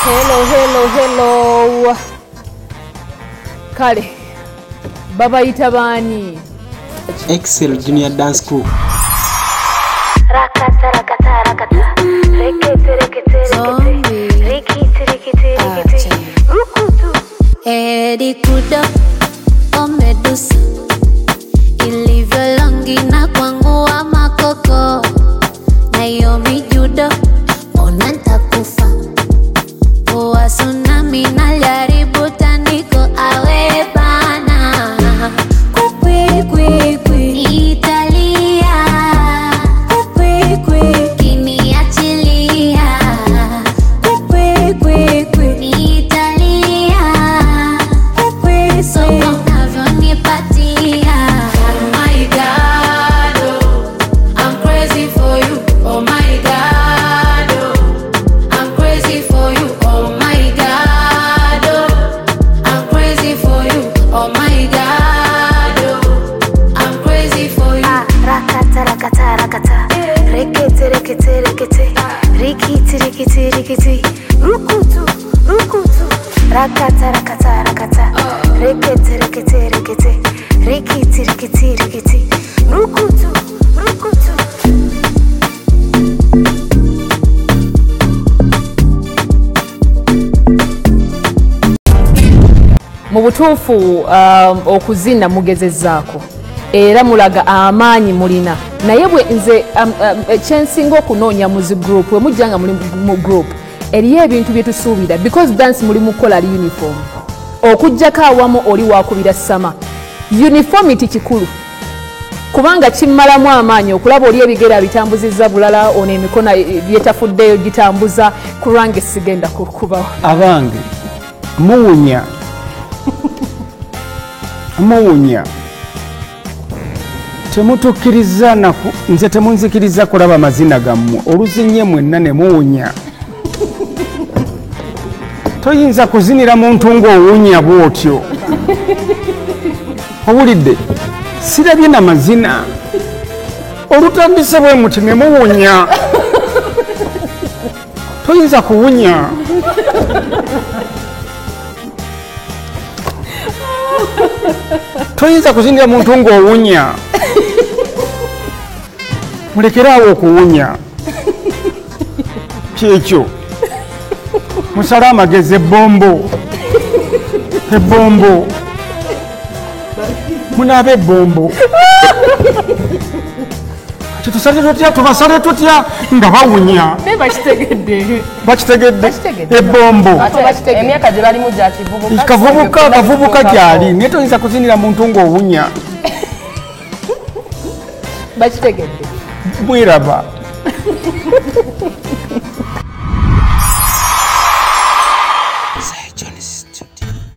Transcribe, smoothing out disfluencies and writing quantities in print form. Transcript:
Hello. Kale. Baba itabani. Excel Junior Dance Crew. Rakata. Rekete. Rukutu. Edi kudo. Omedusa. Ilivyo longi na kwangu wa makoko. Naomi judo. Ona nitakufa. Poa tsunami na jaribu tandiko awe bana. Kwi Italia. Kwi kiniachilia. Kwi Italia. Kwi so unavyonipatia. Oh my God, oh, I'm crazy for you. Oh my God, oh, I'm crazy for you. Oh my God, oh, I'm crazy for you. Oh my God, oh, I'm crazy for you. Rakata. Rekete. Rikiti. Rukutu. Rakata. Rekete. Rikiti. Rukutu. Mu butuufu okuzina mugezezzaako era mulaga amaanyi mulina naye bwe nze ekyensinga okunoonya mu zi group we mujja nga muli mu group eriyo ebintu bye tusuubira because dance muli mu kola uniform okujjako awamu oli wakubira sama uniformity kikulu kubanga kimmalamu amaanyi okulaba oli ebigera bitambuzizza bulala ono emikono byetafuddeyo gitambuza kulwange sigenda kukubawo abange muwunya temutukkiriza naku nze temunzikiriza kulaba mazina gammwe oluzinye mwenna ne muwunya toyinza kuzinira muntu ng'owunya bw'otyo owulidde sirabye na mazina olutandise bwe muti ne muwunya toyinza kuwunya toyinza kuzinira muntu ng'owunya mulekerawo okuwunya kyekyo musale amagezi ebbombo munaabe ebbombo kitusale tutya tubasale tutya nga bawunya bakitegedde ebbombo emyaka gye balimu gya kavubuka gyali naye toyinza kuzinira muntu ng'owunya bakitegedde mwiraba